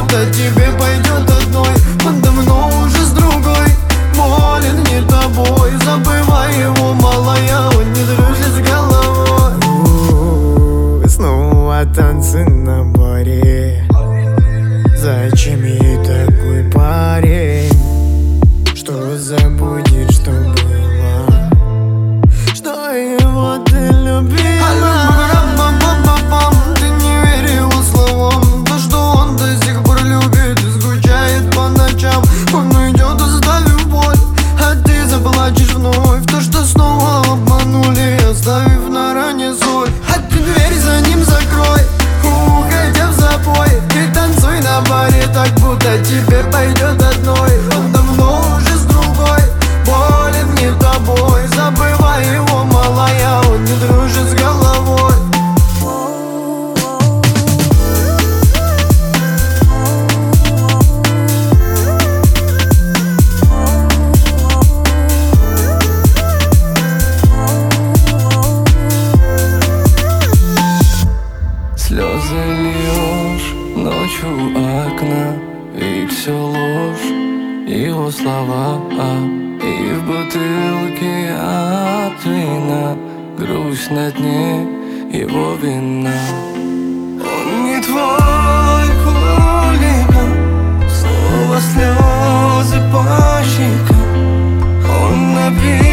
будто тебе пойдет одной. Он давно уже с другой, болен не тобой. Забывай его, малая, он не дружит с головой. Снова танцы на баре. Зачем ей такой парень, что забудет, что было, что его ты любила? Ты не верь его словам, то, что он до сих пор любит и скучает по ночам. Он уйдет, оставив боль, а ты заплачешь вновь. То, что снова обманули, оставив на ране соль. А ты дверь за ним закрой, уходя в запой. Ты танцуй на баре так, будто тебе пойдет одной. Он давно уже с другой, болен не тобой. Забывай его, малая, он не дружит с головой. Слезы льешь ночью у окна, и все ложь, его слова, и в бутылке от вина грусть на дне, его вина. Он не твой хулиган, снова слезы по щекам. Он напил